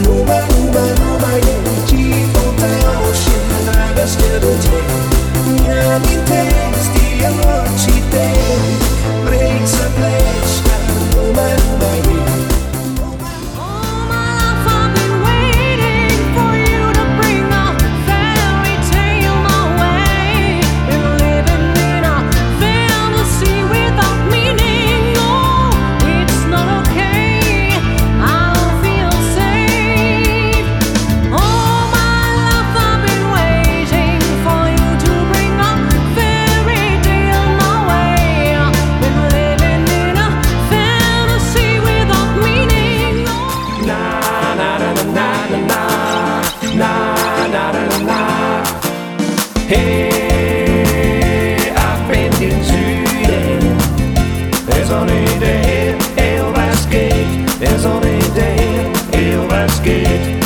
Hey, ich bin den Süden. Es auch nicht der, was geht. Es auch nicht der, was geht.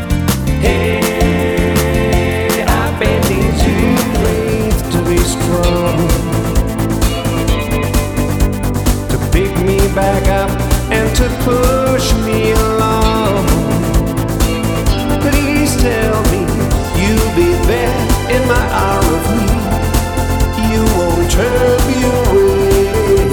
Hey, ich bin den Süden. To be strong, to pick me back up and to push me along. Please tell me you'll be there in my hour of need. You won't turn me away.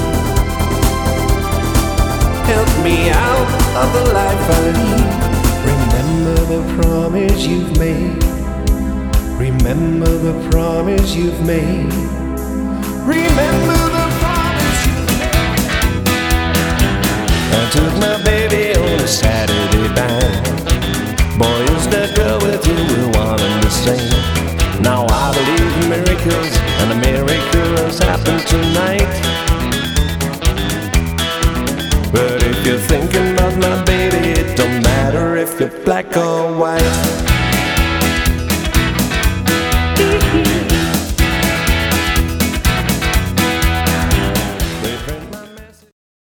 Help me out of the life I lead. Remember the promise you've made. Remember the promise you've made. Remember the promise you've made. I took my baby on a Saturday night. Boy, is that girl with you, we're one and the same. Now I believe in miracles, and a miracle has happened tonight. But if you're thinking about my baby, it don't matter if you're black or white.